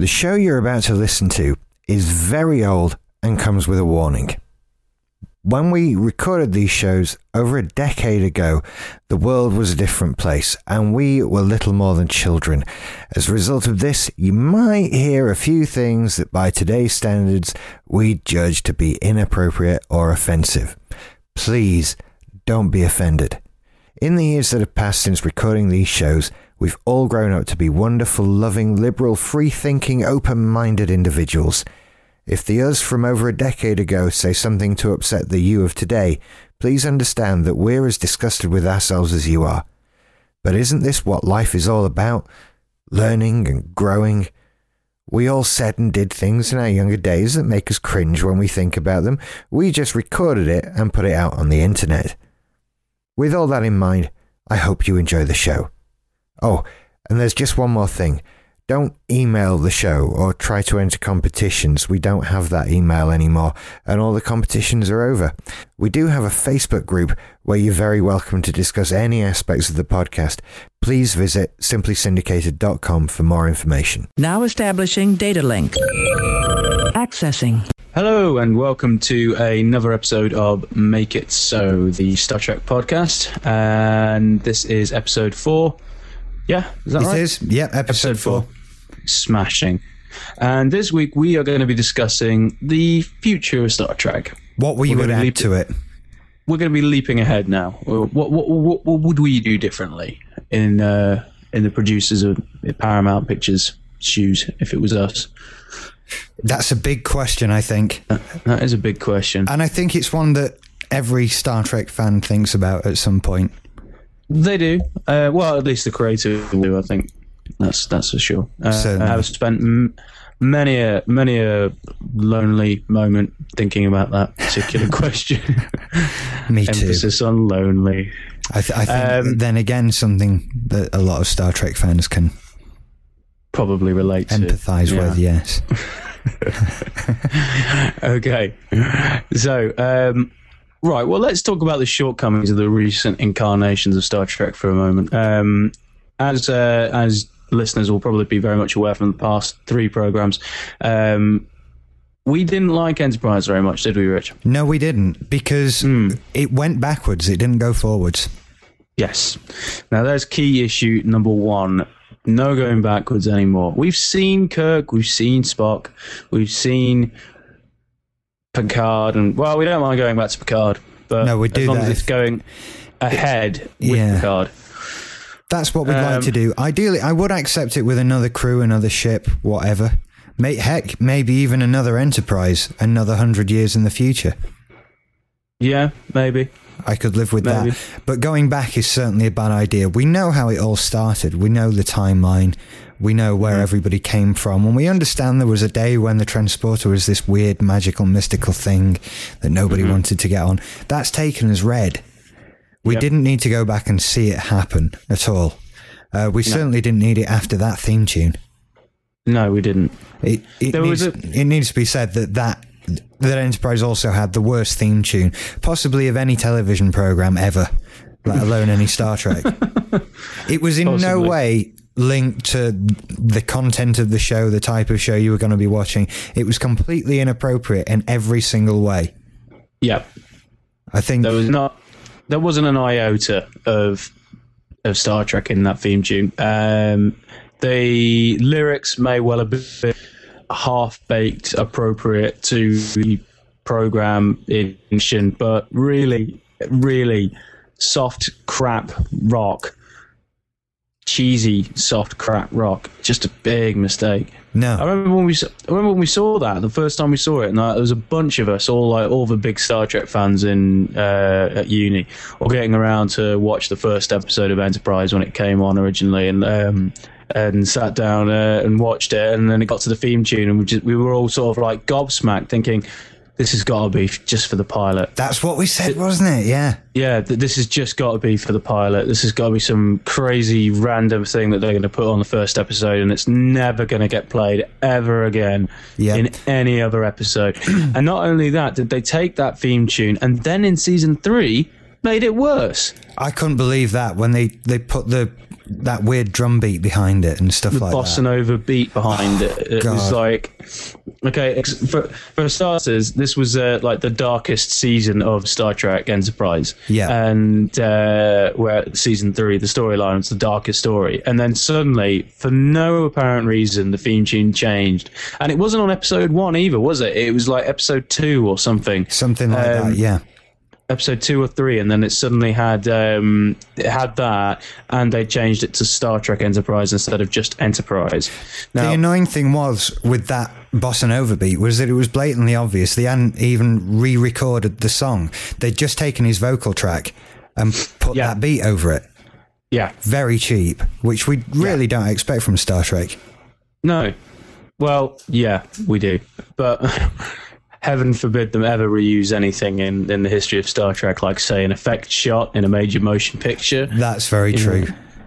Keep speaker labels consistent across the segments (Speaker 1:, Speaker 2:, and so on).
Speaker 1: The show you're about to listen to is very old and comes with a warning. When we recorded these shows over a decade ago, the world was a different place and we were little more than children. As a result of this, you might hear a few things that by today's standards we judge to be inappropriate or offensive. Please don't be offended. In the years that have passed since recording these shows, we've all grown up to be wonderful, loving, liberal, free-thinking, open-minded individuals. If the us from over a decade ago say something to upset the you of today, please understand that we're as disgusted with ourselves as you are. But isn't this what life is all about? Learning and growing. We all said and did things in our younger days that make us cringe when we think about them. We just recorded it and put it out on the internet. With all that in mind, I hope you enjoy the show. Oh, and there's just one more thing. Don't email the show or try to enter competitions. We don't have that email anymore, and all the competitions are over. We do have a Facebook group where you're very welcome to discuss any aspects of the podcast. Please visit simplysyndicated.com for more information.
Speaker 2: Now establishing data link. Accessing.
Speaker 3: Hello and welcome to another episode of Make It So, the Star Trek podcast. And this is episode 4. Yeah, is that right?
Speaker 1: It is, yeah, episode 4.
Speaker 3: Smashing. And this week we are going to be discussing the future of Star Trek.
Speaker 1: What we would add to it.
Speaker 3: We're going to be leaping ahead now. What would we do differently in the producers of Paramount Pictures' shoes if it was us?
Speaker 1: That's a big question, I think.
Speaker 3: That is a big question.
Speaker 1: And I think it's one that every Star Trek fan thinks about at some point.
Speaker 3: They do. Well, at least the creators do, I think. That's for sure. I've spent many a lonely moment thinking about that particular question.
Speaker 1: Me too.
Speaker 3: Emphasis on lonely.
Speaker 1: I think then again, something that a lot of Star Trek fans can
Speaker 3: probably relate to.
Speaker 1: Empathise with, yes.
Speaker 3: Okay. So, right, well, let's talk about the shortcomings of the recent incarnations of Star Trek for a moment. As listeners will probably be very much aware from the past 3 programs, we didn't like Enterprise very much, did we, Rich?
Speaker 1: No, we didn't, because it went backwards. It didn't go forwards.
Speaker 3: Yes. Now, there's key issue number 1. No going backwards anymore. We've seen Kirk, we've seen Spock, we've seen Picard, and, well, we don't mind going back to Picard, but
Speaker 1: no, we do
Speaker 3: as long
Speaker 1: that
Speaker 3: as it's going ahead with Picard.
Speaker 1: That's what we'd like to do. Ideally, I would accept it with another crew, another ship, whatever. Heck, maybe even another Enterprise, another 100 years in the future.
Speaker 3: Yeah, maybe.
Speaker 1: I could live with that. But going back is certainly a bad idea. We know how it all started. We know the timeline. We know where everybody came from. And we understand there was a day when the transporter was this weird, magical, mystical thing that nobody wanted to get on. That's taken as read. We didn't need to go back and see it happen at all. We certainly didn't need it after that theme tune.
Speaker 3: No, we didn't.
Speaker 1: It needs to be said that Enterprise also had the worst theme tune, possibly of any television program ever, let alone any Star Trek. It was in no way linked to the content of the show, the type of show you were going to be watching. It was completely inappropriate in every single way.
Speaker 3: Yeah.
Speaker 1: I think
Speaker 3: there wasn't an iota of Star Trek in that theme tune. The lyrics may well have been half-baked, appropriate to the program in, but really, really soft crap rock, cheesy soft crap rock, just a big mistake.
Speaker 1: No,
Speaker 3: I remember when we saw that the first time we saw it, and there was a bunch of us, all the big Star Trek fans in at uni, all getting around to watch the first episode of Enterprise when it came on originally, and sat down and watched it, and then it got to the theme tune, and we were all sort of like gobsmacked, thinking, this has got to be just for the pilot.
Speaker 1: That's what we said, wasn't it? Yeah.
Speaker 3: Yeah, this has just got to be for the pilot. This has got to be some crazy random thing that they're going to put on the first episode, and it's never going to get played ever again in any other episode. And not only that, did they take that theme tune and then in season 3 made it worse.
Speaker 1: I couldn't believe that when they put the that weird drum beat behind it and stuff like that.
Speaker 3: The bossa nova beat behind it. It was like, okay, for starters, this was like the darkest season of Star Trek Enterprise.
Speaker 1: Yeah.
Speaker 3: And where season 3, the storyline was the darkest story. And then suddenly, for no apparent reason, the theme tune changed. And it wasn't on episode 1 either, was it? It was like episode 2 or something.
Speaker 1: Something like that, yeah.
Speaker 3: Episode 2 or 3, and then it suddenly had that, and they changed it to Star Trek Enterprise instead of just Enterprise. Now,
Speaker 1: the annoying thing was with that bossa nova beat was that it was blatantly obvious they hadn't even re-recorded the song. They'd just taken his vocal track and put that beat over it.
Speaker 3: Yeah,
Speaker 1: very cheap, which we really don't expect from Star Trek.
Speaker 3: No, well, yeah, we do, but. Heaven forbid them ever reuse anything in the history of Star Trek, like, say, an effect shot in a major motion picture.
Speaker 1: That's very true.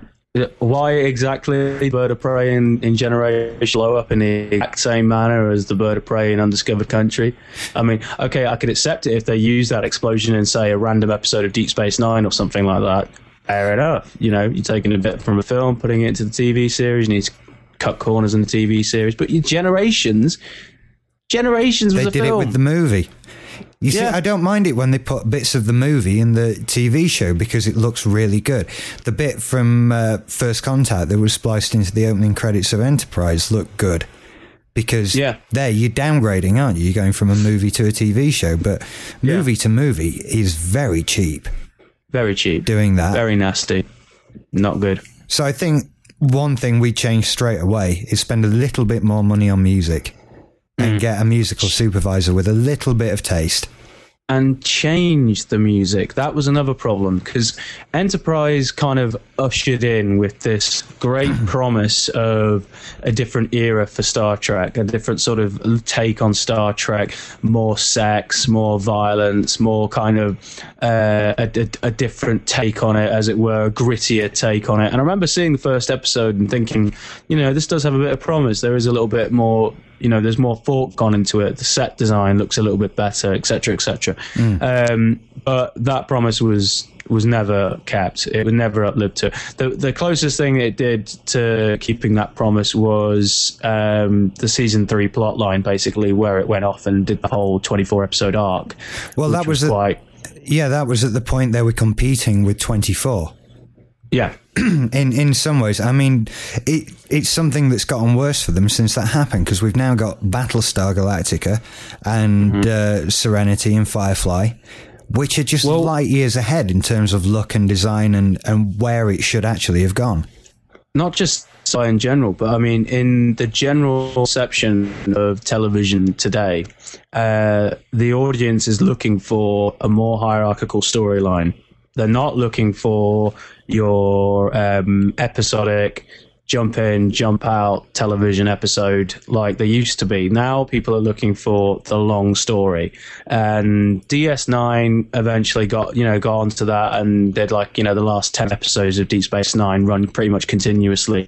Speaker 3: Why exactly Bird of Prey in Generation blow up in the exact same manner as the Bird of Prey in Undiscovered Country? I mean, okay, I could accept it if they use that explosion in, say, a random episode of Deep Space Nine or something like that. Fair enough. You know, you're taking a bit from a film, putting it into the TV series, you need to cut corners in the TV series. But your Generations was a film.
Speaker 1: They did it with the movie. You see, I don't mind it when they put bits of the movie in the TV show because it looks really good. The bit from First Contact that was spliced into the opening credits of Enterprise looked good because there you're downgrading, aren't you? You're going from a movie to a TV show, but movie to movie is very cheap.
Speaker 3: Very cheap.
Speaker 1: Doing that.
Speaker 3: Very nasty. Not good.
Speaker 1: So I think one thing we changed straight away is spend a little bit more money on music. And get a musical supervisor with a little bit of taste.
Speaker 3: And change the music. That was another problem, because Enterprise kind of ushered in with this great promise of a different era for Star Trek, a different sort of take on Star Trek, more sex, more violence, more kind of a different take on it, as it were, a grittier take on it. And I remember seeing the first episode and thinking, you know, this does have a bit of promise. There is a little bit more, you know, there's more thought gone into it. The set design looks a little bit better, etc., etc. But that promise was never kept. It was never uplived to. The closest thing it did to keeping that promise was the season 3 plot line, basically, where it went off and did the whole 24 episode arc.
Speaker 1: Well, that was that was at the point they were competing with 24.
Speaker 3: Yeah.
Speaker 1: In some ways, I mean, it's something that's gotten worse for them since that happened, because we've now got Battlestar Galactica and Serenity and Firefly, which are just light years ahead in terms of look and design and where it should actually have gone.
Speaker 3: Not just sci in general, but I mean, in the general perception of television today, the audience is looking for a more hierarchical storyline. They're not looking for your episodic jump in, jump out television episode like they used to be. Now people are looking for the long story. And DS9 eventually got onto that and did, like, you know, the last 10 episodes of Deep Space Nine run pretty much continuously.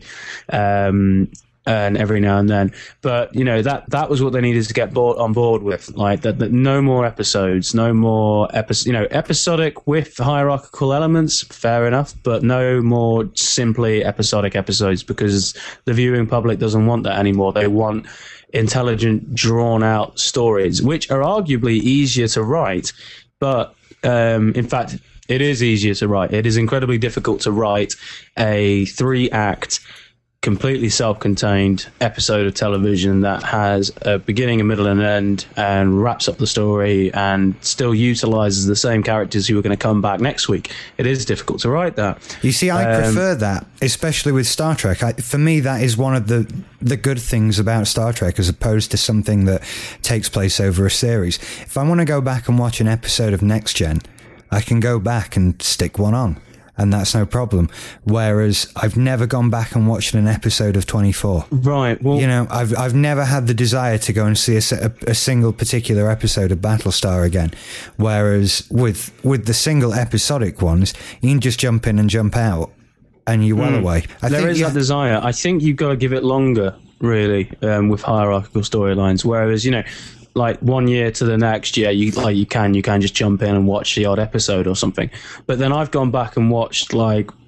Speaker 3: And every now and then, but you know, that was what they needed to get on board with, like that no more episodes, no more episodic with hierarchical elements, fair enough, but no more simply episodic episodes, because the viewing public doesn't want that anymore. They want intelligent, drawn out stories, which are arguably easier to write, but in fact, it is easier to write. It is incredibly difficult to write a 3-act completely self-contained episode of television that has a beginning, a middle, and an end, and wraps up the story and still utilizes the same characters who are going to come back next week. It is difficult to write that.
Speaker 1: You see, I prefer that, especially with Star Trek. For me, that is one of the good things about Star Trek, as opposed to something that takes place over a series. If I want to go back and watch an episode of Next Gen, I can go back and stick one on, and that's no problem. Whereas I've never gone back and watched an episode of 24.
Speaker 3: Right. Well,
Speaker 1: you know, I've never had the desire to go and see a single particular episode of Battlestar again. Whereas with the single episodic ones, you can just jump in and jump out, and you're well away.
Speaker 3: There is that desire. I think you've got to give it longer, really, with hierarchical storylines. Whereas, you know, like 1 year to the next year, you can just jump in and watch the odd episode or something. But then I've gone back and watched like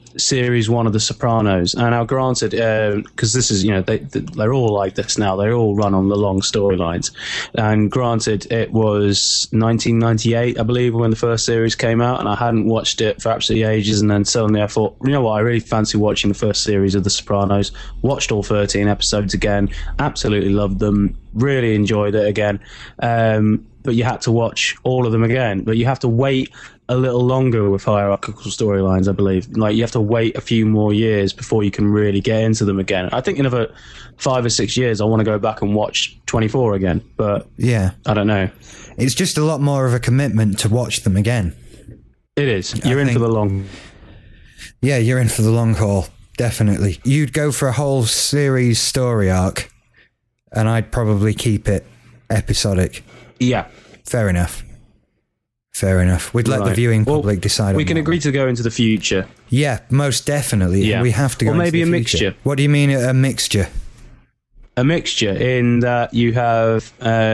Speaker 3: series one of The Sopranos. And now, granted, because this is, they're all like this now. They all run on the long storylines. And granted, it was 1998, I believe, when the first series came out, and I hadn't watched it for absolutely ages. And then suddenly I thought, you know what, I really fancy watching the first series of The Sopranos. Watched all 13 episodes again. Absolutely loved them. Really enjoyed it again. But you had to watch all of them again. But you have to wait a little longer with hierarchical storylines, I believe. Like, you have to wait a few more years before you can really get into them again. I think in another 5 or 6 years, I want to go back and watch 24 again. But yeah, I don't know.
Speaker 1: It's just a lot more of a commitment to watch them again.
Speaker 3: It is. You're in for the long.
Speaker 1: Yeah, you're in for the long haul. Definitely. You'd go for a whole series story arc, and I'd probably keep it episodic.
Speaker 3: Yeah.
Speaker 1: Fair enough. We'd let the viewing public decide.
Speaker 3: We can agree to go into the future.
Speaker 1: Yeah, most definitely. Yeah. We have to go into the future. Or maybe a mixture. What do you mean a mixture?
Speaker 3: A mixture in that you have,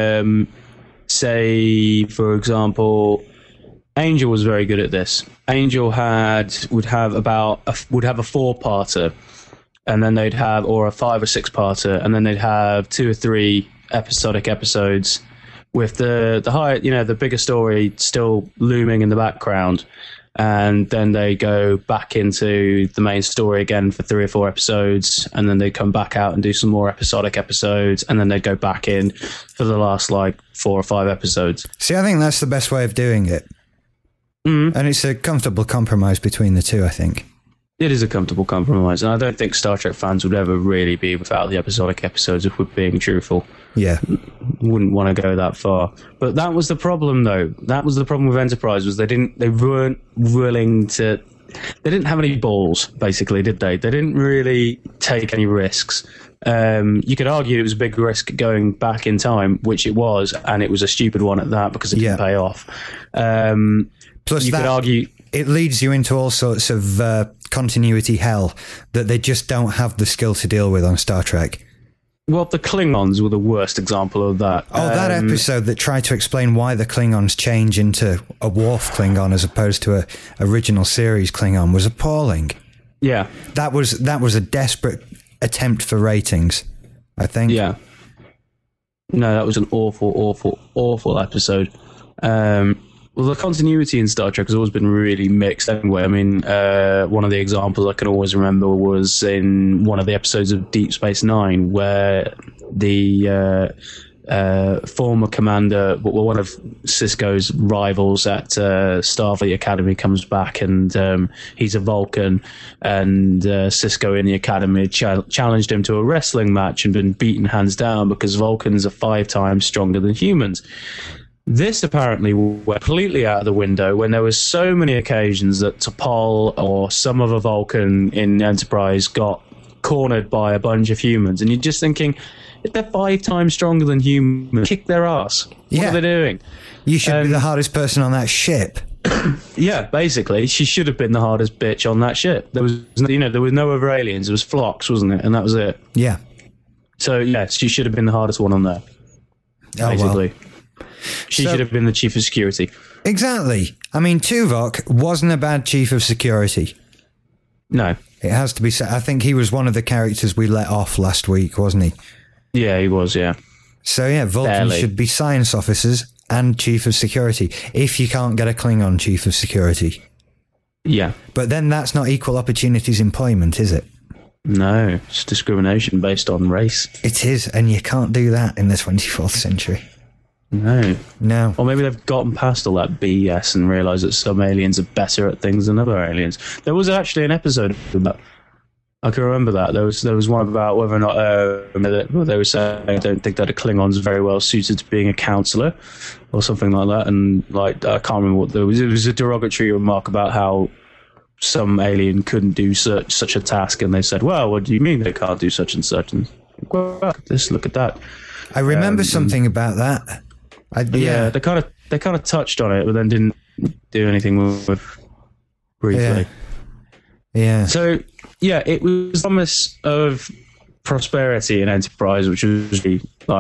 Speaker 3: say, for example, Angel was very good at this. Angel would have a 4-parter, and then they'd have, or a 5 or 6-parter, and then they'd have 2 or 3 episodic episodes, with the higher, the bigger story still looming in the background, and then they go back into the main story again for 3 or 4 episodes, and then they come back out and do some more episodic episodes, and then they go back in for the last 4 or 5 episodes.
Speaker 1: See, I think that's the best way of doing it. And it's a comfortable compromise between the two, I think.
Speaker 3: It is a comfortable compromise, and I don't think Star Trek fans would ever really be without the episodic episodes, if we're being truthful.
Speaker 1: Yeah.
Speaker 3: Wouldn't want to go that far. But that was the problem, though. That was the problem with Enterprise, was they weren't willing to... They didn't have any balls, basically, did they? They didn't really take any risks. You could argue it was a big risk going back in time, which it was, and it was a stupid one at that because it didn't pay off.
Speaker 1: Plus, you could argue... It leads you into all sorts of continuity hell that they just don't have the skill to deal with on Star Trek.
Speaker 3: Well, the Klingons were the worst example of that.
Speaker 1: Oh, that episode that tried to explain why the Klingons change into a Worf Klingon as opposed to a original series Klingon was appalling.
Speaker 3: Yeah.
Speaker 1: That was a desperate attempt for ratings, I think.
Speaker 3: Yeah. No, that was an awful episode. Well, the continuity in Star Trek has always been really mixed anyway. I mean, one of the examples I can always remember was in one of the episodes of Deep Space Nine, where the former commander, one of Sisko's rivals at Starfleet Academy, comes back, and he's a Vulcan, and Sisko in the Academy challenged him to a wrestling match and been beaten hands down because Vulcans are 5 times stronger than humans. This apparently went completely out of the window when there were so many occasions that T'Pol or some other Vulcan in Enterprise got cornered by a bunch of humans. And you're just thinking, if they're 5 times stronger than humans, kick their ass. What are they doing?
Speaker 1: You should be the hardest person on that ship.
Speaker 3: Yeah, basically. She should have been the hardest bitch on that ship. There was no other aliens. It was Phlox, wasn't it? And that was it.
Speaker 1: Yeah.
Speaker 3: So, yes, she should have been the hardest one on there. Basically. Well. She should have been the chief of security.
Speaker 1: Exactly. I mean, Tuvok wasn't a bad chief of security.
Speaker 3: No.
Speaker 1: It has to be said. I think he was one of the characters we let off last week, wasn't he?
Speaker 3: Yeah, he was, yeah.
Speaker 1: So, yeah, Vulcans should be science officers and chief of security, if you can't get a Klingon chief of security.
Speaker 3: Yeah.
Speaker 1: But then that's not equal opportunities employment, is it?
Speaker 3: No, it's discrimination based on race.
Speaker 1: It is, and you can't do that in the 24th century. No.
Speaker 3: Or maybe they've gotten past all that BS and realised that some aliens are better at things than other aliens. There was actually an episode about... I can remember that. There was one about whether or not they were saying, I don't think that a Klingon's very well suited to being a counsellor or something like that. And I can't remember what there was. It was a derogatory remark about how some alien couldn't do such a task. And they said, well, what do you mean they can't do such and such? And well, just look at that.
Speaker 1: I remember something about that.
Speaker 3: Yeah, they kind of touched on it, but then didn't do anything with briefly.
Speaker 1: Yeah.
Speaker 3: So yeah, it was a promise of prosperity in Enterprise, which was really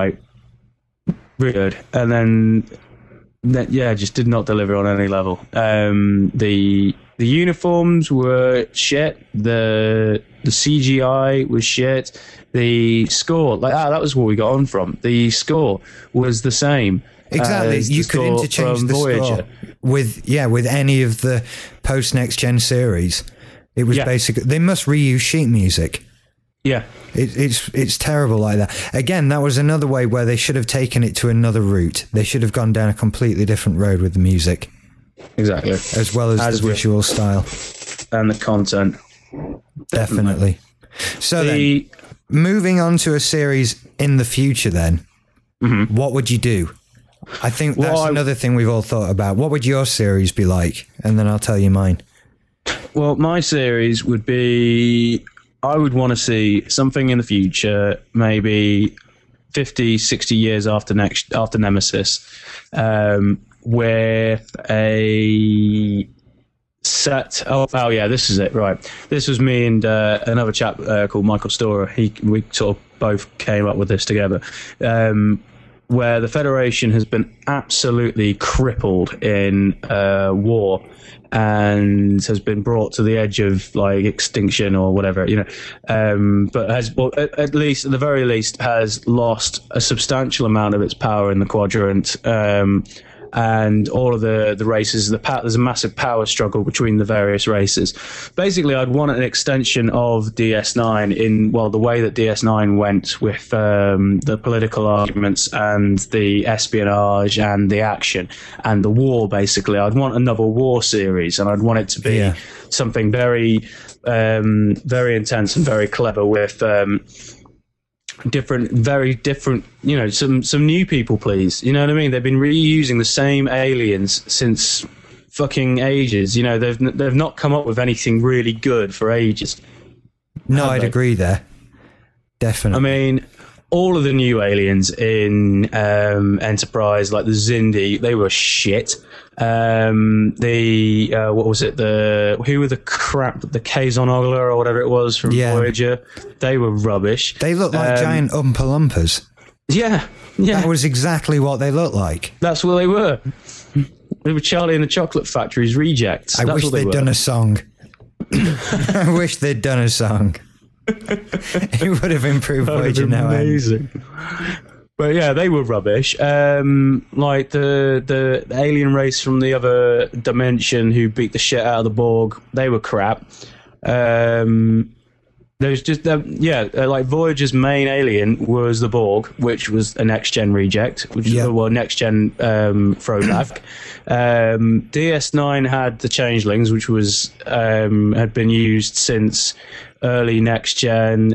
Speaker 3: good, and then just did not deliver on any level. The The uniforms were shit. The CGI was shit. The score, that was where we got on from. The score was the same.
Speaker 1: Exactly. You could interchange the Voyager score with any of the post Next Gen series. It was basically, they must reuse sheet music.
Speaker 3: Yeah.
Speaker 1: It's terrible like that. Again, that was another way where they should have taken it to another route. They should have gone down a completely different road with the music.
Speaker 3: Exactly.
Speaker 1: As well as the visual style.
Speaker 3: And the content.
Speaker 1: Definitely. So then, moving on to a series in the future then, what would you do? I think that's another thing we've all thought about. What would your series be like? And then I'll tell you mine.
Speaker 3: Well, my series would be... I would want to see something in the future, maybe 50, 60 years after Nemesis, with a set. Oh yeah, this is it. Right, this was me and another chap called Michael Storer. We sort of both came up with this together. Where the Federation has been absolutely crippled in war and has been brought to the edge of extinction or whatever, but has, at the very least, has lost a substantial amount of its power in the quadrant. And all of the races, there's a massive power struggle between the various races. Basically, I'd want an extension of DS9 in, the way that DS9 went with the political arguments and the espionage and the action and the war, basically. I'd want another war series, and I'd want it to be something very, very intense and very clever with... very different, some new people, please. You know what I mean? They've been reusing the same aliens since fucking ages. They've not come up with anything really good for ages.
Speaker 1: No, I'd agree there. Definitely.
Speaker 3: I mean, all of the new aliens in Enterprise, like the Xindi, they were shit. What was it? Who were the Kazon Ogla or whatever it was from Voyager? They were rubbish.
Speaker 1: They looked like giant Oompa Loompas.
Speaker 3: Yeah.
Speaker 1: That was exactly what they looked like.
Speaker 3: That's what they were. They were Charlie and the Chocolate Factory's rejects.
Speaker 1: I wish they'd done a song. I wish they'd done a song. It would have improved Voyager now.
Speaker 3: Amazing. But yeah, they were rubbish. Like the alien race from the other dimension who beat the shit out of the Borg, they were crap. There's just like Voyager's main alien was the Borg, which was a next gen reject, which is next gen throwback. DS9 had the Changelings, which was had been used since early next gen,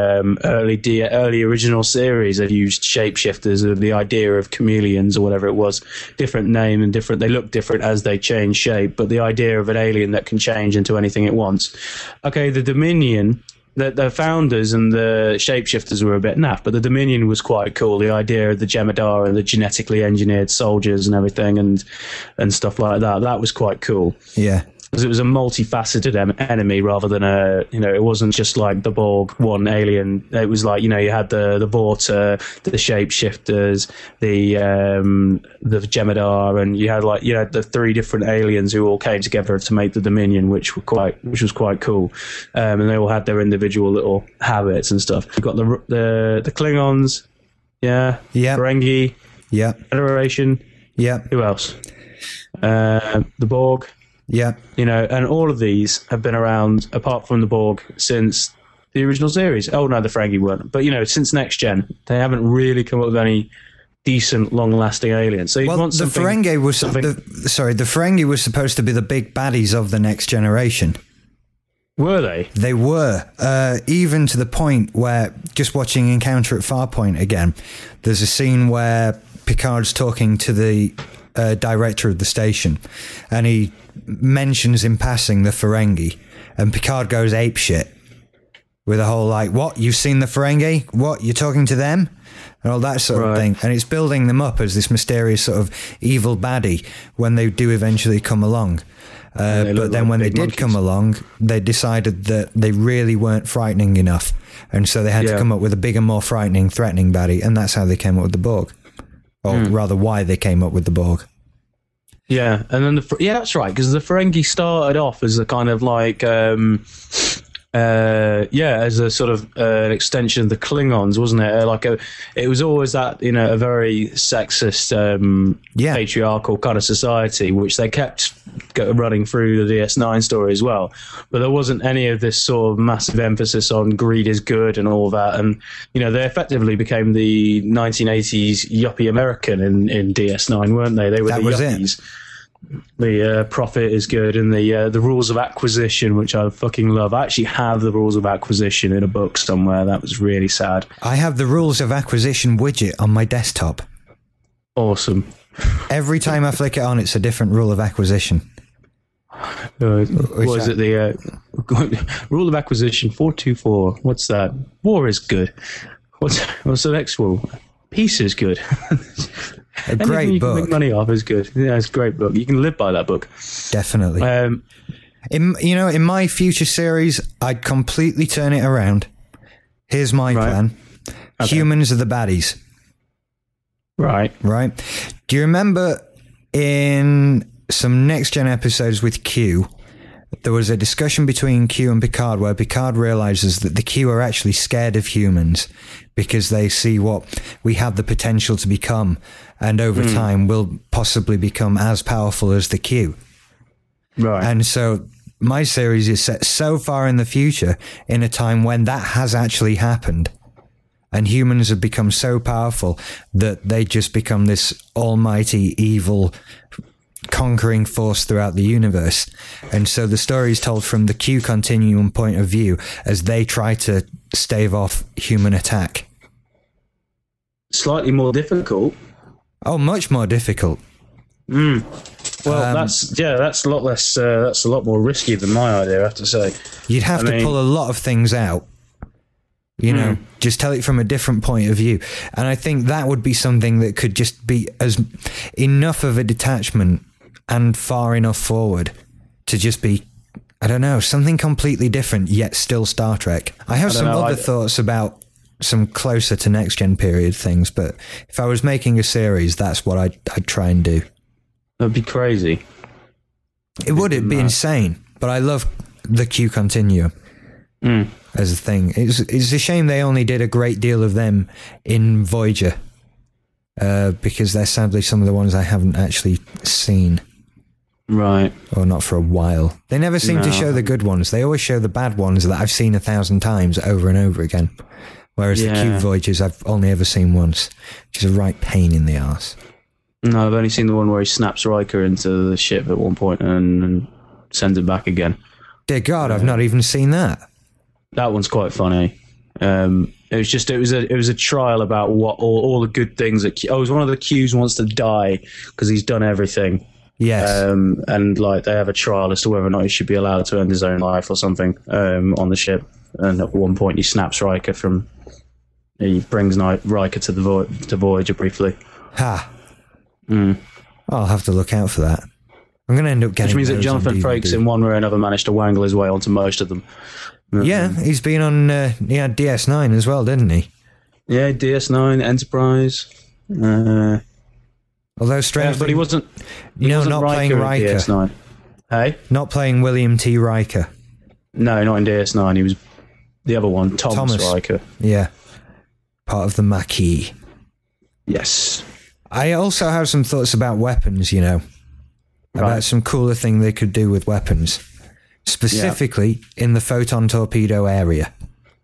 Speaker 3: early original series. They used shapeshifters, or the idea of chameleons or whatever it was, different name and different. They look different as they change shape, but the idea of an alien that can change into anything it wants. Okay, the Dominion. The founders and the shapeshifters were a bit naff, but the Dominion was quite cool. The idea of the Jem'Hadar and the genetically engineered soldiers and everything and stuff like that was quite cool.
Speaker 1: Yeah.
Speaker 3: Because it was a multifaceted enemy rather than it wasn't just like the Borg, one alien. It was like, you had the Vorta, the shapeshifters, the Jem'Hadar, and you had the three different aliens who all came together to make the Dominion, which was quite cool. And they all had their individual little habits and stuff. You've got the Klingons, Ferengi, Federation, Who else? The Borg.
Speaker 1: Yeah.
Speaker 3: And all of these have been around, apart from the Borg, since the original series. Oh, no, the Ferengi weren't. But, since Next Gen, they haven't really come up with any decent, long-lasting aliens. So you'd want something... The Ferengi was supposed to be the big baddies of the Next Generation. Were they?
Speaker 1: They were. Even to the point where, just watching Encounter at Farpoint again, there's a scene where Picard's talking to the director of the station, and he mentions in passing the Ferengi, and Picard goes apeshit with a whole what, you've seen the Ferengi? What, you're talking to them? And all that sort of thing. And it's building them up as this mysterious sort of evil baddie when they do eventually come along. But then when they did come along, they decided that they really weren't frightening enough, and so they had to come up with a bigger, more frightening, threatening baddie, and that's how they came up with the Borg. Or rather, why they came up with the Borg.
Speaker 3: Yeah, and then that's right, because the Ferengi started off as a kind of like as a sort of an extension of the Klingons, wasn't it? It was always that, a very sexist, patriarchal kind of society, which they kept running through the DS9 story as well. But there wasn't any of this sort of massive emphasis on greed is good and all that. And they effectively became the 1980s yuppie American in DS9, weren't they? They were the yuppies. The profit is good, and the rules of acquisition, which I fucking love. I actually have the rules of acquisition in a book somewhere. That was really sad.
Speaker 1: I have the rules of acquisition widget on my desktop.
Speaker 3: Awesome.
Speaker 1: Every time I flick it on, it's a different rule of acquisition.
Speaker 3: What is it? The rule of acquisition 424. What's that? War is good. What's the next rule? Peace is good.
Speaker 1: A great book.
Speaker 3: Can make money off is good. Yeah, it's a great book. You can live by that book.
Speaker 1: Definitely. In my future series, I'd completely turn it around. Here's my plan. Okay. Humans are the baddies.
Speaker 3: Right.
Speaker 1: Do you remember in some Next Gen episodes with Q, there was a discussion between Q and Picard where Picard realizes that the Q are actually scared of humans because they see what we have the potential to become, and over time will possibly become as powerful as the Q.
Speaker 3: Right.
Speaker 1: And so my series is set so far in the future, in a time when that has actually happened, and humans have become so powerful that they just become this almighty evil conquering force throughout the universe. And so the story is told from the Q continuum point of view as they try to stave off human attack.
Speaker 3: Slightly more difficult.
Speaker 1: Oh, much more difficult.
Speaker 3: Well, that's a lot less. That's a lot more risky than my idea, I have to say.
Speaker 1: You'd have to pull a lot of things out. Just tell it from a different point of view. And I think that would be something that could just be as enough of a detachment and far enough forward to just be, I don't know, something completely different, yet still Star Trek. I have some other thoughts about some closer to Next Gen period things, but if I was making a series, that's what I'd try and do.
Speaker 3: That'd be crazy.
Speaker 1: It would be insane, but I love the Q continuum. As a thing. It's a shame they only did a great deal of them in Voyager, because they're sadly some of the ones I haven't actually seen.
Speaker 3: Right.
Speaker 1: Or not for a while. They never seem to show the good ones. They always show the bad ones that I've seen 1,000 times over and over again. Whereas the Q Voyagers I've only ever seen once, which is a right pain in the arse.
Speaker 3: No, I've only seen the one where he snaps Riker into the ship at one point and sends him back again.
Speaker 1: Dear God, I've not even seen that.
Speaker 3: That one's quite funny. It was a trial about what all the good things that it was one of the Qs wants to die because he's done everything.
Speaker 1: Yes.
Speaker 3: And like they have a trial as to whether or not he should be allowed to end his own life or something on the ship. And at one point he snaps Riker he brings Riker to Voyager briefly.
Speaker 1: Ha. I'll have to look out for that. I'm going to end up getting.
Speaker 3: Which means that Jonathan Frakes in one way or another managed to wangle his way onto most of them.
Speaker 1: Yeah, he's been on. He had DS9 as well, didn't he?
Speaker 3: Yeah, DS9, Enterprise.
Speaker 1: Although strangely,
Speaker 3: but he wasn't.
Speaker 1: Not playing Riker.
Speaker 3: DS9. Hey,
Speaker 1: not playing William T. Riker.
Speaker 3: No, not in DS9. He was the other one, Thomas Riker.
Speaker 1: Yeah, part of the Maquis.
Speaker 3: Yes.
Speaker 1: I also have some thoughts about weapons. About some cooler thing they could do with weapons. Specifically in the photon torpedo area.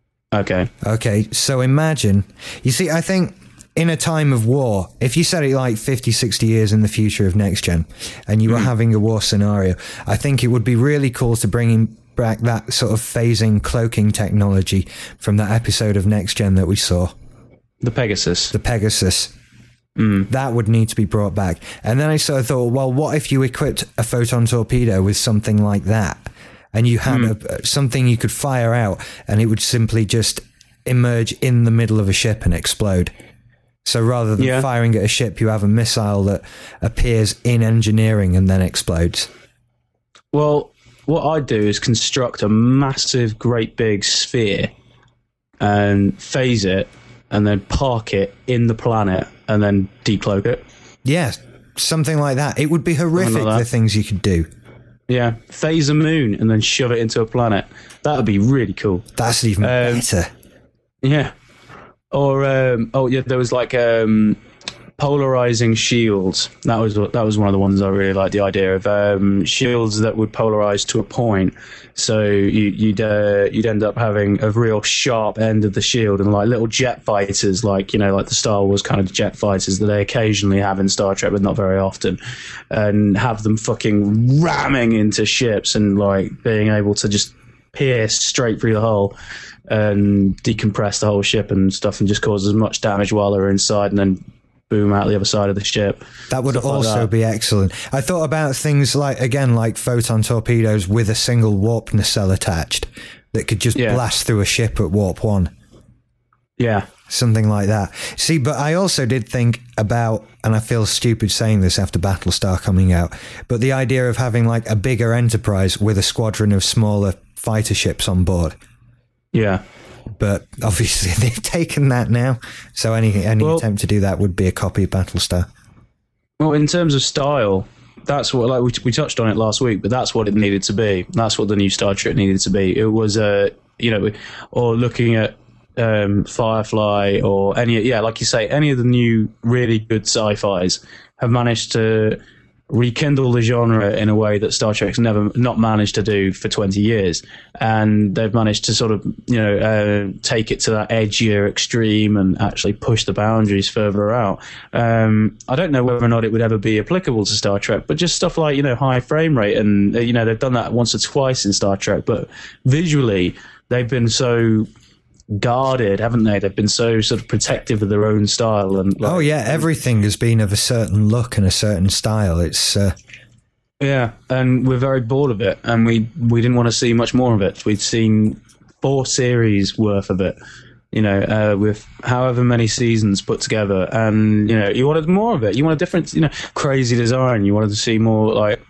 Speaker 1: Okay, so imagine, you see, I think in a time of war, if you set it like 50, 60 years in the future of Next Gen, and you were having a war scenario, I think it would be really cool to bring back that sort of phasing, cloaking technology from that episode of Next Gen that we saw.
Speaker 3: The Pegasus.
Speaker 1: That would need to be brought back. And then I sort of thought, well, what if you equipped a photon torpedo with something like that? And you had something you could fire out, and it would simply just emerge in the middle of a ship and explode. So rather than firing at a ship, you have a missile that appears in engineering and then explodes.
Speaker 3: Well, what I'd do is construct a massive, great big sphere and phase it, and then park it in the planet and then decloak it.
Speaker 1: Yes, Something like that. It would be horrific, the things you could do.
Speaker 3: Yeah, phase a moon and then shove it into a planet. That would be really cool.
Speaker 1: That's even better.
Speaker 3: Yeah. Or there was like polarizing shields. That was one of the ones I really liked. The idea of shields that would polarize to a point, so you'd end up having a real sharp end of the shield, and like little jet fighters, like like the Star Wars kind of jet fighters that they occasionally have in Star Trek, but not very often, and have them fucking ramming into ships and like being able to just pierce straight through the hull and decompress the whole ship and stuff, and just cause as much damage while they're inside, and then boom out the other side of the ship.
Speaker 1: That would also be excellent. I thought about things like photon torpedoes with a single warp nacelle attached that could just blast through a ship at warp 1.
Speaker 3: Yeah.
Speaker 1: Something like that. See, but I also did think about, and I feel stupid saying this after Battlestar coming out, but the idea of having like a bigger Enterprise with a squadron of smaller fighter ships on board.
Speaker 3: Yeah.
Speaker 1: But obviously they've taken that now, so any attempt to do that would be a copy of Battlestar.
Speaker 3: Well, in terms of style, that's what, like we touched on it last week, but that's what it needed to be. That's what the new Star Trek needed to be. It was or looking at Firefly or like you say, any of the new really good sci-fis have managed to rekindle the genre in a way that Star Trek's not managed to do for 20 years, and they've managed to sort of take it to that edgier extreme and actually push the boundaries further out. I don't know whether or not it would ever be applicable to Star Trek, but just stuff like high frame rate, and they've done that once or twice in Star Trek, but visually they've been so guarded, haven't they? They've been so sort of protective of their own style, and
Speaker 1: everything has been of a certain look and a certain style. It's
Speaker 3: and we're very bored of it, and we didn't want to see much more of it. We'd seen 4 series worth of it, with however many seasons put together, and you wanted more of it. You wanted different, crazy design. You wanted to see more like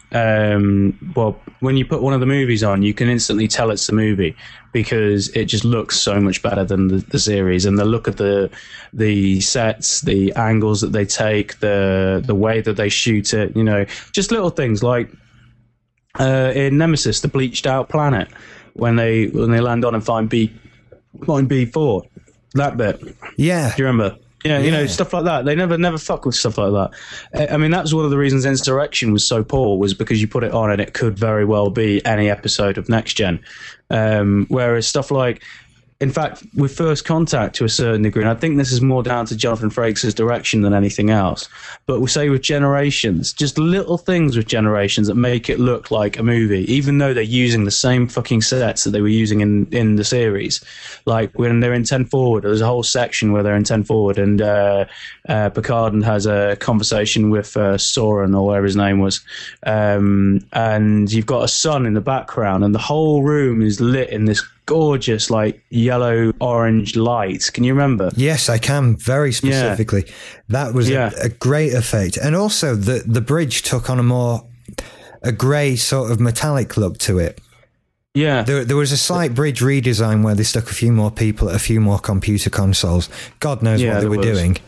Speaker 3: when you put one of the movies on, you can instantly tell it's the movie because it just looks so much better than the series, and the look of the sets, the angles that they take, the way that they shoot it, just little things like in Nemesis, the bleached out planet, when they land on and find B4, that bit.
Speaker 1: Yeah.
Speaker 3: Do you remember? Yeah, stuff like that. They never fuck with stuff like that. I mean, that was one of the reasons Insurrection was so poor, was because you put it on and it could very well be any episode of Next Gen. Whereas stuff like, in fact, with First Contact to a certain degree, and I think this is more down to Jonathan Frakes' direction than anything else, but we'll say with Generations, just little things with Generations that make it look like a movie, even though they're using the same fucking sets that they were using in the series. Like when they're in 10 Forward, there's a whole section where they're in 10 Forward, and Picard has a conversation with Soren, or whatever his name was, and you've got a sun in the background, and the whole room is lit in this gorgeous like yellow orange light. Can you remember?
Speaker 1: Yes, I can, very specifically. That was a great effect. And also the bridge took on a grey sort of metallic look to it.
Speaker 3: Yeah.
Speaker 1: There was a slight bridge redesign where they stuck a few more people at a few more computer consoles. God knows what they were doing.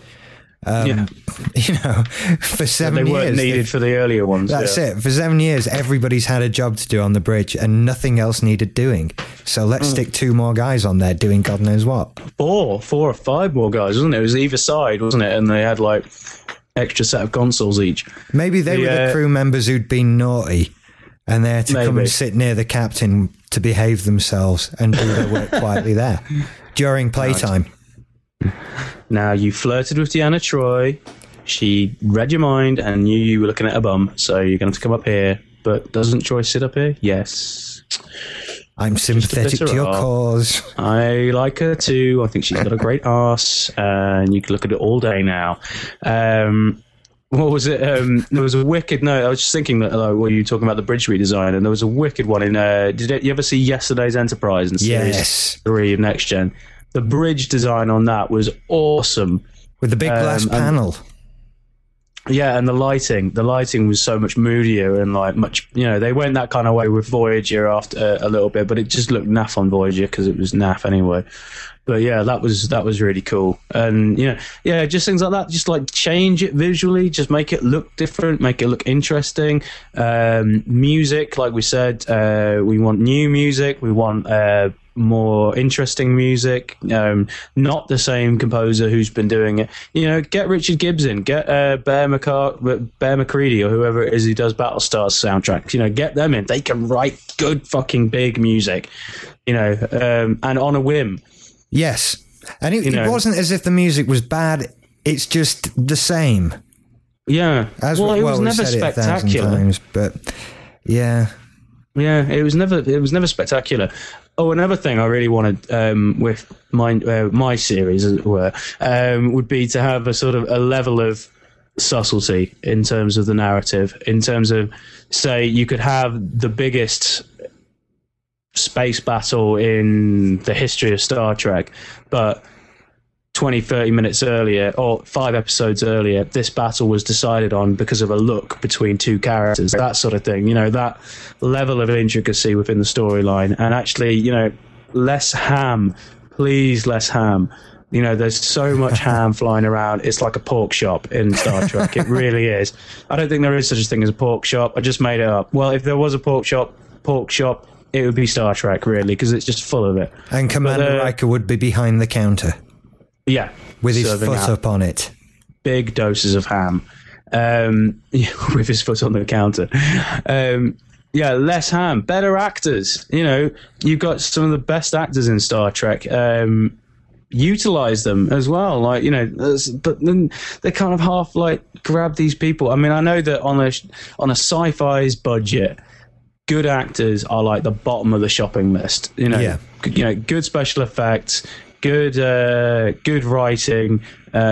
Speaker 1: For 7 years.
Speaker 3: They weren't needed for the earlier ones.
Speaker 1: That's it. For 7 years, everybody's had a job to do on the bridge and nothing else needed doing. So let's stick 2 more guys on there doing God knows what.
Speaker 3: 4 or 5 more guys, wasn't it? It was either side, wasn't it? And they had like extra set of consoles each.
Speaker 1: Maybe they were the crew members who'd been naughty and they had to come and sit near the captain to behave themselves and do their work quietly there during playtime.
Speaker 3: Now, you flirted with Deanna Troi. She read your mind and knew you were looking at her bum, so you're going to have to come up here. But doesn't Troi sit up here? Yes.
Speaker 1: I'm sympathetic to your cause.
Speaker 3: I like her too. I think she's got a great arse, and you can look at it all day now. What was it? There was a wicked... No, I was just thinking that you were talking about the bridge redesign, and there was a wicked one in... did you ever see Yesterday's Enterprise in Series 3 of Next Gen? The bridge design on that was awesome.
Speaker 1: With the big glass panel.
Speaker 3: Yeah, and the lighting was so much moodier and like much, they went that kind of way with Voyager after a little bit, but it just looked naff on Voyager because it was naff anyway. But yeah, that was really cool. And just things like that, just like change it visually, just make it look different, make it look interesting. Music, like we said, we want new music, we want more interesting music, not the same composer who's been doing it. Get Richard Gibbs in, get Bear McCready or whoever it is who does Battlestar's soundtracks. Get them in. They can write good fucking big music, and on a whim.
Speaker 1: Yes, and it wasn't as if the music was bad. It's just the same.
Speaker 3: Yeah, it was never spectacular.
Speaker 1: Times, but yeah,
Speaker 3: it was never spectacular. Oh, another thing I really wanted with my series, as it were, would be to have a sort of a level of subtlety in terms of the narrative. In terms of, say, you could have the biggest space battle in the history of Star Trek, but 20-30 minutes earlier or 5 episodes earlier, this battle was decided on because of a look between two characters, that sort of thing. That level of intricacy within the storyline. And actually, less ham, please, less ham. There's so much ham flying around. It's like a pork shop in Star Trek. It really is. I don't think there is such a thing as a pork shop. I just made it up. Well, if there was a pork shop, it would be Star Trek, really, because it's just full of it.
Speaker 1: And Commander Riker would be behind the counter.
Speaker 3: Yeah.
Speaker 1: With his foot up on it.
Speaker 3: Big doses of ham. With his foot on the counter. Less ham. Better actors. You've got some of the best actors in Star Trek. Utilize them as well. But then they kind of half grab these people. I mean, I know that on a sci-fi's budget, good actors are like the bottom of the shopping list. Good special effects, good writing,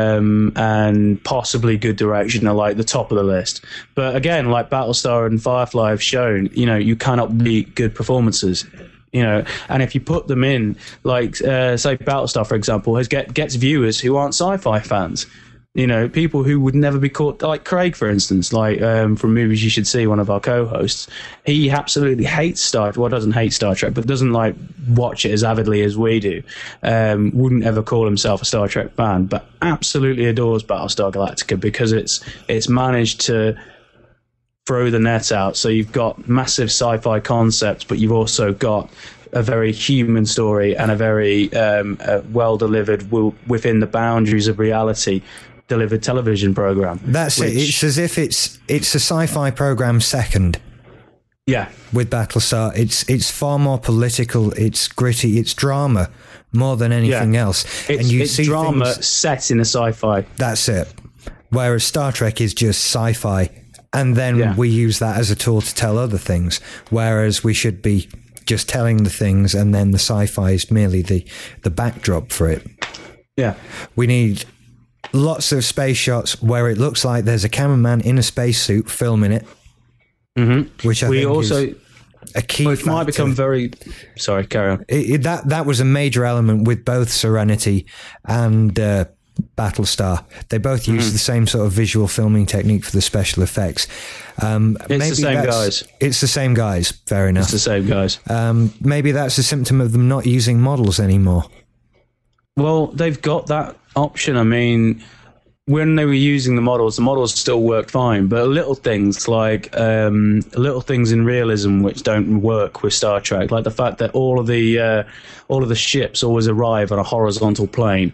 Speaker 3: and possibly good direction are like the top of the list. But again, like Battlestar and Firefly have shown, you cannot beat good performances. And if you put them in, like say Battlestar, for example, gets viewers who aren't sci-fi fans. People who would never be caught, like Craig, for instance, from Movies You Should See, one of our co-hosts. He absolutely hates doesn't hate Star Trek, but doesn't watch it as avidly as we do. Wouldn't ever call himself a Star Trek fan, but absolutely adores Battlestar Galactica because it's managed to throw the net out. So you've got massive sci-fi concepts, but you've also got a very human story and a very well delivered within the boundaries of reality delivered television program.
Speaker 1: That's it. It's as if it's a sci-fi program second.
Speaker 3: Yeah.
Speaker 1: With Battlestar, it's far more political. It's gritty. It's drama more than anything else.
Speaker 3: It's drama set in a sci-fi.
Speaker 1: That's it. Whereas Star Trek is just sci-fi, and then we use that as a tool to tell other things. Whereas we should be just telling the things, and then the sci-fi is merely the backdrop for it. Yeah. We need lots of space shots where it looks like there's a cameraman in a spacesuit filming it, which I think is a key factor. It might become very... Sorry, carry on. That was a major element with both Serenity and Battlestar. They both use the same sort of visual filming technique for the special effects.
Speaker 3: It's the same guys.
Speaker 1: It's the same guys, fair enough.
Speaker 3: It's the same guys.
Speaker 1: Maybe that's a symptom of them not using models anymore.
Speaker 3: Well, they've got that option. I mean, when they were using the models still worked fine, but little things like little things in realism which don't work with Star Trek, like the fact that all of the ships always arrive on a horizontal plane.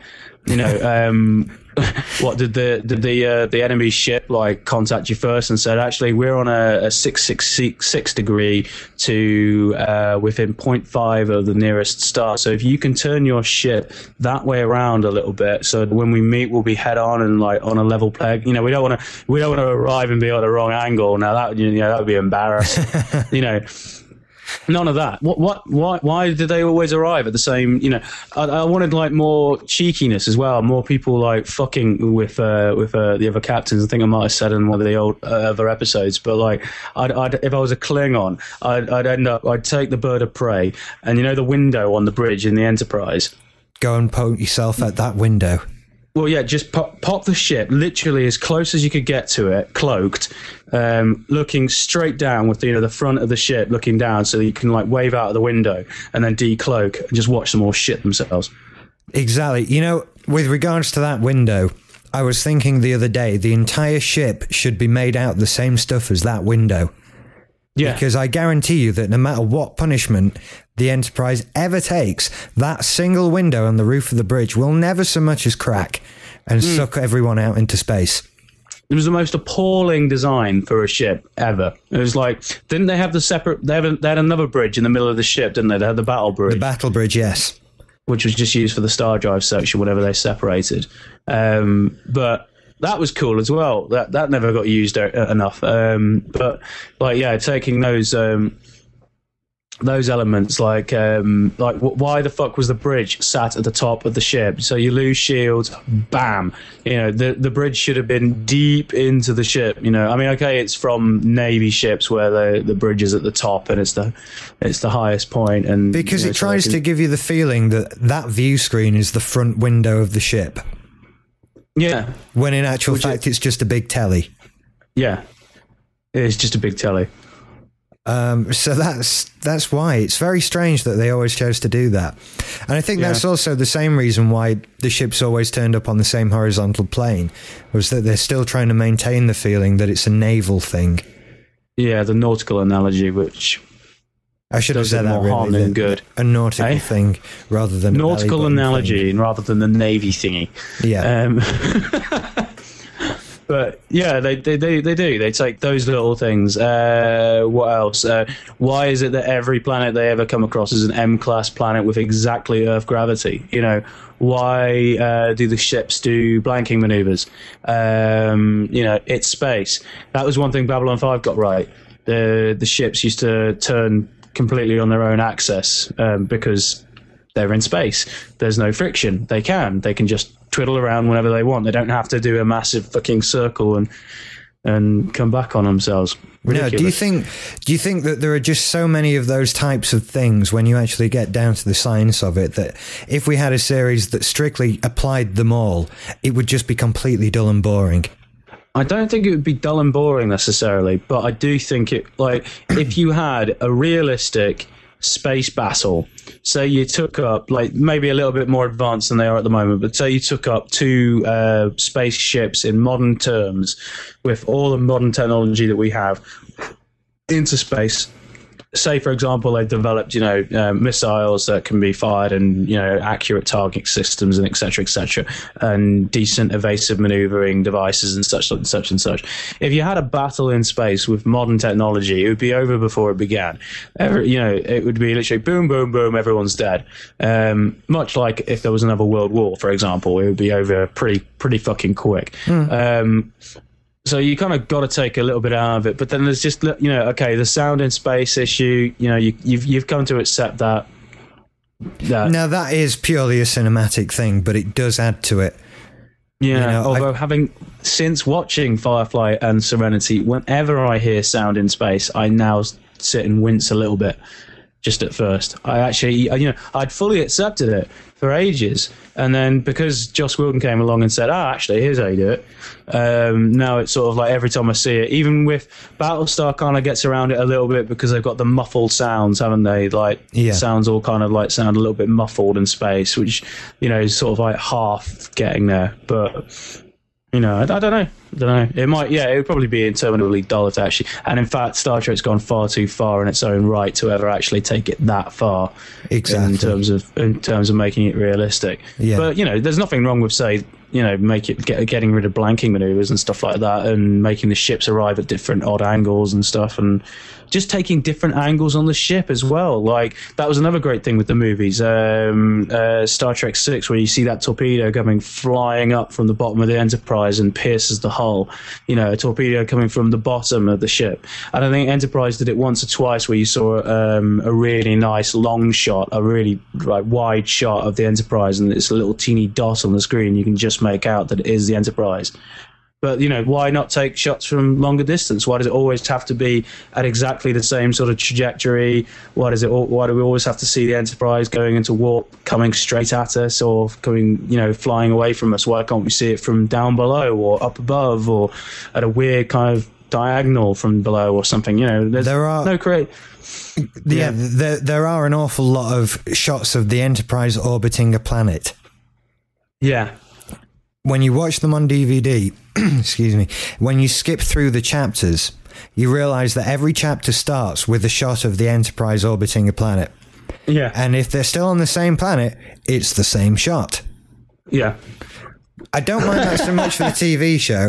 Speaker 3: What did the enemy ship contact you first and said, actually, we're on a 666 degree to within 0.5 of the nearest star. So if you can turn your ship that way around a little bit, so when we meet, we'll be head on and on a level peg. We don't want to arrive and be at the wrong angle. Now that would be embarrassing. None of that. Why did they always arrive at the same? I wanted like more cheekiness as well. More people like fucking with the other captains. I think I might have said in one of the old other episodes. But like, I'd if I was a Klingon, I'd take the bird of prey, and the window on the bridge in the Enterprise.
Speaker 1: Go and poke yourself at that window.
Speaker 3: Well, yeah, just pop the ship literally as close as you could get to it, cloaked, looking straight down with the front of the ship looking down, so that you can like wave out of the window and then decloak and just watch them all shit themselves.
Speaker 1: Exactly. With regards to that window, I was thinking the other day, the entire ship should be made out of the same stuff as that window.
Speaker 3: Yeah.
Speaker 1: Because I guarantee you that no matter what punishment the Enterprise ever takes, that single window on the roof of the bridge will never so much as crack and suck everyone out into space.
Speaker 3: It was the most appalling design for a ship ever. It was like, didn't they have the separate... They had another bridge in the middle of the ship, didn't they? They had the battle bridge.
Speaker 1: The battle bridge, yes.
Speaker 3: Which was just used for the star drive section, whenever they separated. But... that was cool as well. That never got used enough. But like, yeah, taking those elements, like why the fuck was the bridge sat at the top of the ship? So you lose shields, bam. The bridge should have been deep into the ship. I mean, okay, it's from Navy ships where the bridge is at the top and it's the highest point, and
Speaker 1: because it tries to give you the feeling that view screen is the front window of the ship.
Speaker 3: Yeah.
Speaker 1: When in actual fact, it's just a big telly.
Speaker 3: Yeah. It's just a big telly.
Speaker 1: So that's why. It's very strange that they always chose to do that. And I think that's also the same reason why the ship's always turned up on the same horizontal plane, was that they're still trying to maintain the feeling that it's a naval thing.
Speaker 3: Yeah, the nautical analogy, which...
Speaker 1: I should have said that
Speaker 3: more harm than good.
Speaker 1: A nautical thing rather than
Speaker 3: nautical analogy
Speaker 1: thing.
Speaker 3: Rather than the Navy thingy.
Speaker 1: Yeah.
Speaker 3: But yeah, they do. They take those little things. What else? Why is it that every planet they ever come across is an M-class planet with exactly Earth gravity? Why do the ships do blanking maneuvers? It's space. That was one thing Babylon 5 got right. The ships used to turn completely on their own axis because they're in space. There's no friction. They can just twiddle around whenever they want. They don't have to do a massive fucking circle and come back on themselves. Ridiculous.
Speaker 1: No, do you think that there are just so many of those types of things when you actually get down to the science of it, that if we had a series that strictly applied them all, it would just be completely dull and boring?
Speaker 3: I don't think it would be dull and boring necessarily, but I do think if you had a realistic space battle, say you took up, maybe a little bit more advanced than they are at the moment, but say you took up two spaceships in modern terms with all the modern technology that we have into space. Say, for example, they've developed, missiles that can be fired and, accurate target systems and et cetera, and decent evasive maneuvering devices and such and such and such. If you had a battle in space with modern technology, it would be over before it began. It would be literally boom, boom, boom, everyone's dead. Much like if there was another world war, for example, it would be over pretty fucking quick. So you kind of got to take a little bit out of it, but then there's just, okay, the sound in space issue. You've come to accept that.
Speaker 1: Now that is purely a cinematic thing, but it does add to it.
Speaker 3: Yeah. Although since watching Firefly and Serenity, whenever I hear sound in space, I now sit and wince a little bit. Just at first, I actually, I'd fully accepted it for ages, and then because Joss Whedon came along and said, actually, here's how you do it. Now it's sort of like every time I see it, even with Battlestar, kind of gets around it a little bit because they've got the muffled sounds, haven't they? Sounds all kind of sound a little bit muffled in space, which is sort of like half getting there, but. I don't know. It might, it would probably be interminably dull to actually. And in fact, Star Trek's gone far too far in its own right to ever actually take it that far.
Speaker 1: Exactly.
Speaker 3: In terms of making it realistic.
Speaker 1: Yeah.
Speaker 3: But there's nothing wrong with getting rid of blanking maneuvers and stuff like that, and making the ships arrive at different odd angles and stuff, and just taking different angles on the ship as well. That was another great thing with the movies. Star Trek 6, where you see that torpedo coming flying up from the bottom of the Enterprise and pierces the hull. A torpedo coming from the bottom of the ship. And I think Enterprise did it once or twice, where you saw a really nice long shot, a really wide shot of the Enterprise, and it's a little teeny dot on the screen. You can just make out that it is the Enterprise. But, you know, why not take shots from longer distance? Why does it always have to be at exactly the same sort of trajectory? Why do we always have to see the Enterprise going into warp, coming straight at us, or coming, you know, flying away from us? Why can't we see it from down below or up above, or at a weird kind of diagonal from below or something? You know, there are
Speaker 1: an awful lot of shots of the Enterprise orbiting a planet.
Speaker 3: Yeah.
Speaker 1: When you watch them on DVD, excuse me, when you skip through the chapters, you realize that every chapter starts with a shot of the Enterprise orbiting a planet.
Speaker 3: Yeah.
Speaker 1: And if they're still on the same planet, it's the same shot.
Speaker 3: Yeah.
Speaker 1: I don't mind that so much for the TV show.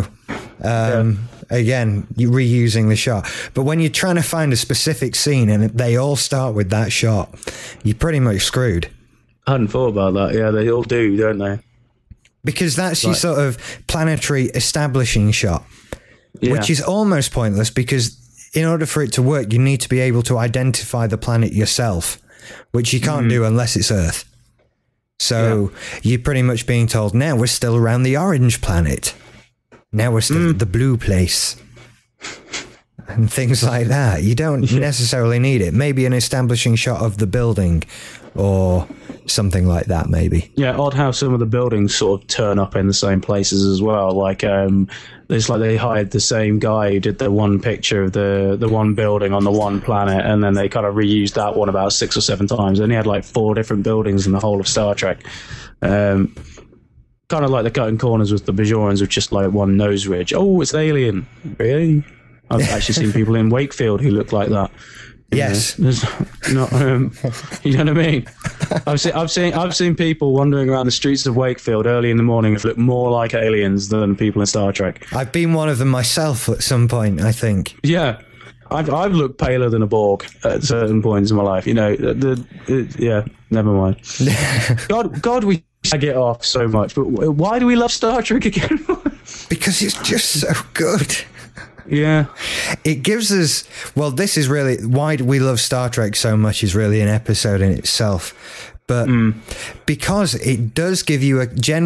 Speaker 1: Again, you're reusing the shot. But when you're trying to find a specific scene and they all start with that shot, you're pretty much screwed.
Speaker 3: I hadn't thought about that. Yeah, they all do, don't they?
Speaker 1: Because that's your sort of planetary establishing shot, which is almost pointless because in order for it to work, you need to be able to identify the planet yourself, which you can't do unless it's Earth. So you're pretty much being told, now we're still around the orange planet. Now we're still at the blue place. And things like that. You don't necessarily need it. Maybe an establishing shot of the building or something like that, maybe.
Speaker 3: Yeah, odd how some of the buildings sort of turn up in the same places as well. Like, it's like they hired the same guy who did the one picture of the one building on the one planet, and then they kind of reused that one about 6 or 7 times. And he had like 4 different buildings in the whole of Star Trek. Kind of like the cutting corners with the Bajorans with just like one nose ridge. Oh, it's Alien. Really? I've actually seen people in Wakefield who look like that.
Speaker 1: Yes.
Speaker 3: Not, you know what I mean? I've seen people wandering around the streets of Wakefield early in the morning who look more like aliens than people in Star Trek.
Speaker 1: I've been one of them myself at some point, I think.
Speaker 3: Yeah. I've looked paler than a Borg at certain points in my life. You know, never mind. God, we get off so much. But why do we love Star Trek again?
Speaker 1: Because it's just so good.
Speaker 3: Yeah.
Speaker 1: It gives us, well, this is really, why do we love Star Trek so much is really an episode in itself. But because it does give you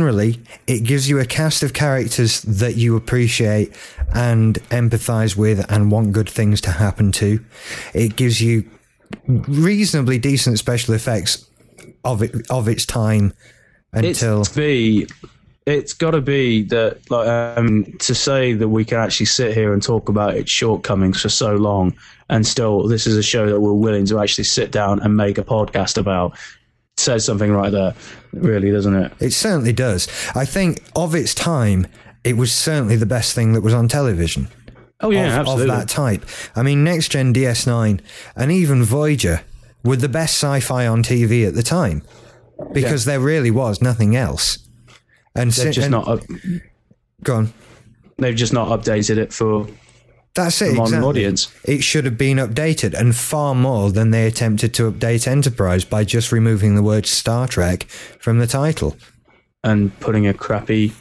Speaker 1: it gives you a cast of characters that you appreciate and empathize with and want good things to happen to. It gives you reasonably decent special effects of its time until... It's got to be that, like, to say that we can actually sit here and talk about its shortcomings for so long, and still this is a show that we're willing to actually sit down and make a podcast about, says something right there, really, doesn't it? It certainly does. I think of its time, it was certainly the best thing that was on television.
Speaker 3: Oh yeah, absolutely.
Speaker 1: Of that type. I mean, Next Gen, DS9, and even Voyager were the best sci-fi on TV at the time, because there really was nothing else. And
Speaker 3: they've just not.
Speaker 1: Go on.
Speaker 3: They've just not updated it for.
Speaker 1: That's it.
Speaker 3: The modern
Speaker 1: exactly.
Speaker 3: audience.
Speaker 1: It should have been updated, and far more than they attempted to update Enterprise by just removing the word Star Trek from the title
Speaker 3: and putting a crappy.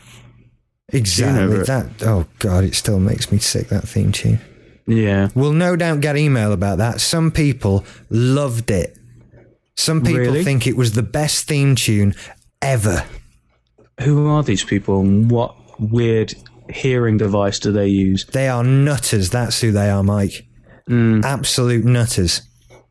Speaker 1: Exactly that. Oh God, it still makes me sick, that theme tune.
Speaker 3: Yeah.
Speaker 1: We'll no doubt get email about that. Some people loved it. Some people think it was the best theme tune ever.
Speaker 3: Who are these people and what weird hearing device do they use?
Speaker 1: They are nutters. That's who they are, Mike. Absolute nutters.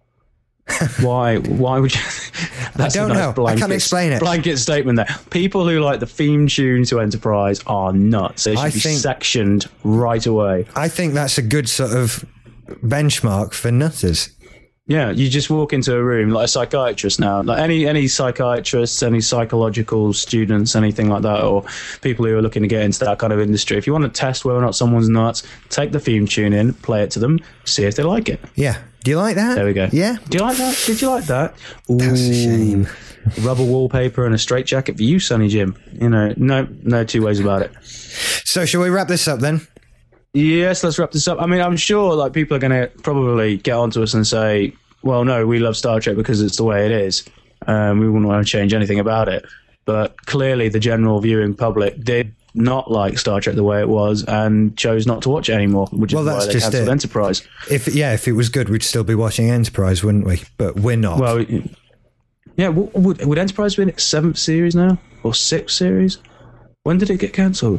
Speaker 3: Why would you? That's
Speaker 1: I don't know. I can't explain it.
Speaker 3: Blanket statement there. People who like the theme tune to Enterprise are nuts. They should be sectioned right away.
Speaker 1: I think that's a good sort of benchmark for nutters.
Speaker 3: Yeah, you just walk into a room like a psychiatrist now, like any psychiatrists, any psychological students, anything like that, or people who are looking to get into that kind of industry. If you want to test whether or not someone's nuts, take the theme tune in, play it to them, see if they like it.
Speaker 1: Yeah. Do you like that?
Speaker 3: There we go.
Speaker 1: Yeah.
Speaker 3: Do you like that? Did you like that? Ooh,
Speaker 1: that's a shame.
Speaker 3: Rubber wallpaper and a straitjacket for you, Sonny Jim. You know, no two ways about it.
Speaker 1: So shall we wrap this up then?
Speaker 3: Yes, let's wrap this up. I mean, I'm sure like people are going to probably get onto us and say, well, no, we love Star Trek because it's the way it is. We wouldn't want to change anything about it. But clearly the general viewing public did not like Star Trek the way it was and chose not to watch it anymore, which is why they cancelled Enterprise.
Speaker 1: If it was good, we'd still be watching Enterprise, wouldn't we? But we're not.
Speaker 3: Well, yeah, would Enterprise be in its 7th series now? Or 6th series? When did it get cancelled?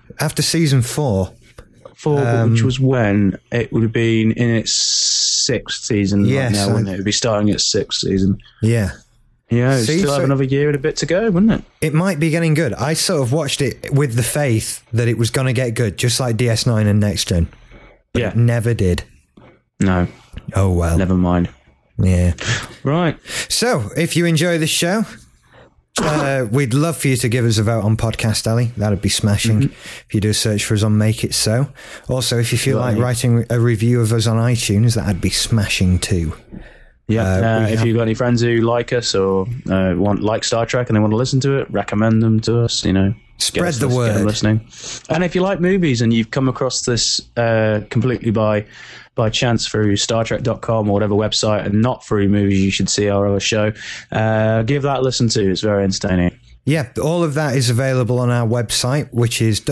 Speaker 1: After season 4.
Speaker 3: Which was when it would have been in its 6th season right now, wouldn't it? It would be starting its 6th season.
Speaker 1: Yeah.
Speaker 3: Yeah, it'd still have another year and a bit to go, wouldn't it?
Speaker 1: It might be getting good. I sort of watched it with the faith that it was going to get good, just like DS9 and Next Gen. But it never did.
Speaker 3: No.
Speaker 1: Oh, well.
Speaker 3: Never mind.
Speaker 1: Yeah.
Speaker 3: Right.
Speaker 1: So, if you enjoy this show, we'd love for you to give us a vote on Podcast Alley. That'd be smashing. If you do a search for us on Make It So. Also, if you feel like writing a review of us on iTunes, that'd be smashing too.
Speaker 3: Yeah. If you've got any friends who like us or like Star Trek and they want to listen to it, recommend them to us.
Speaker 1: Spread the word.
Speaker 3: Get them listening. And if you like movies and you've come across this completely by chance through StarTrek.com or whatever website and not through Movies You Should See, our other show, give that a listen too. It's very entertaining.
Speaker 1: Yeah, all of that is available on our website, which is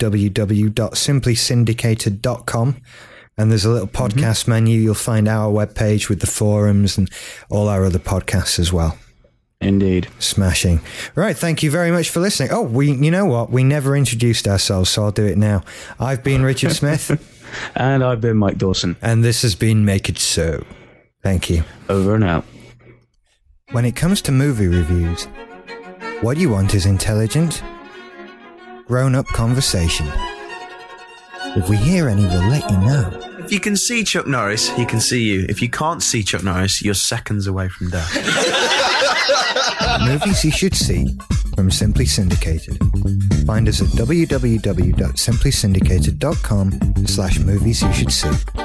Speaker 1: www.simplysyndicated.com. And there's a little podcast menu. You'll find our webpage with the forums and all our other podcasts as well.
Speaker 3: Indeed.
Speaker 1: Smashing. Right, thank you very much for listening. Oh, you know what? We never introduced ourselves, so I'll do it now. I've been Richard Smith.
Speaker 3: And I've been Mike Dawson.
Speaker 1: And this has been Make It So. Thank you.
Speaker 3: Over and out.
Speaker 1: When it comes to movie reviews, what you want is intelligent, grown-up conversation. If we hear any, we'll let you know.
Speaker 4: If you can see Chuck Norris, he can see you. If you can't see Chuck Norris, you're seconds away from death.
Speaker 1: Movies you should see from Simply Syndicated. Find us at www.simplysyndicated.com/movies you should see.